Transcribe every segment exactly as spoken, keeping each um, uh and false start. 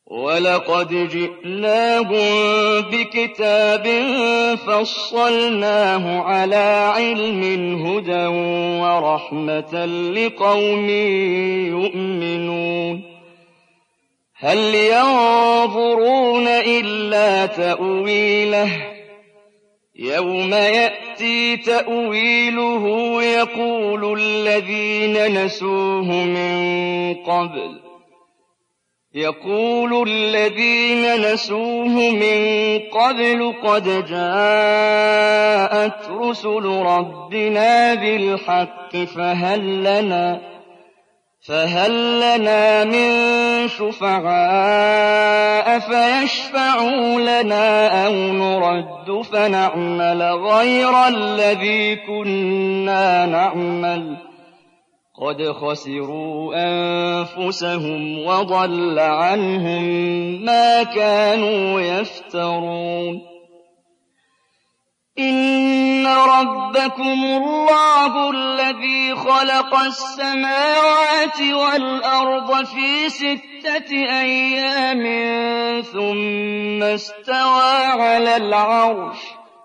وَلَقَدْ جِئْنَاهُم بِكِتَابٍ فَصَّلْنَاهُ عَلَىٰ عِلْمٍ هُدًى وَرَحْمَةً لِّقَوْمٍ يُؤْمِنُونَ هَلْ يَنظُرُونَ إِلَّا تَأْوِيلَهُ ۚ يَوْمَ يَأْتِي تَأْوِيلُهُ يَقُولُ الَّذِينَ نَسُوهُ مِن قَبْلُ يقول الذين نسوه من قبل قد جاءت رسل ربنا بالحق فهل لنا, فهل لنا من شفعاء فيشفعوا لنا أو نرد فنعمل غير الذي كنا نعمل قد خسروا أنفسهم وضل عنهم ما كانوا يفترون إن ربكم الله الذي خلق السماوات والأرض في ستة أيام ثم استوى على العرش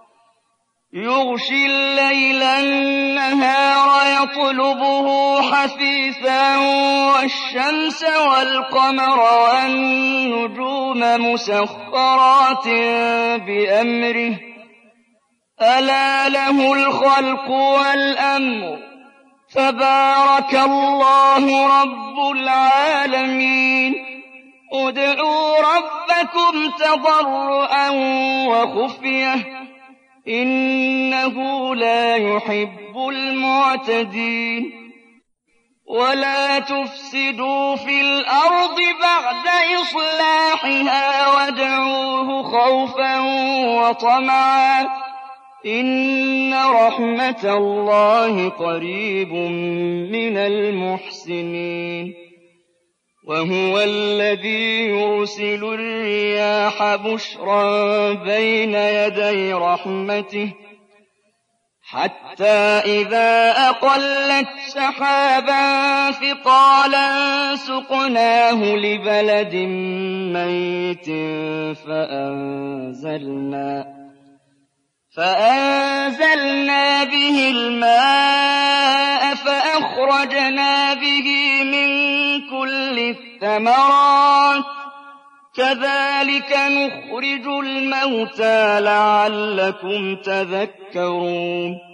يغشي الليل النهار يطلبه حثيثا والشمس والقمر والنجوم مسخرات بأمره ألا له الخلق والأمر تبارك الله رب العالمين ادعوا ربكم تضرعا وخفية إنه لا يحب المعتدين ولا تفسدوا في الأرض بعد إصلاحها وادعوه خوفا وطمعا إن رحمة الله قريب من المحسنين وهو الذي يرسل الرياح بشرا بين يدي رحمته حتى إذا أقلت سحابا ثقالا سقناه لبلد ميت فأنزلنا فأنزلنا به الماء فأخرجنا به من كل الثمرات كذلك نخرج الموتى لعلكم تذكرون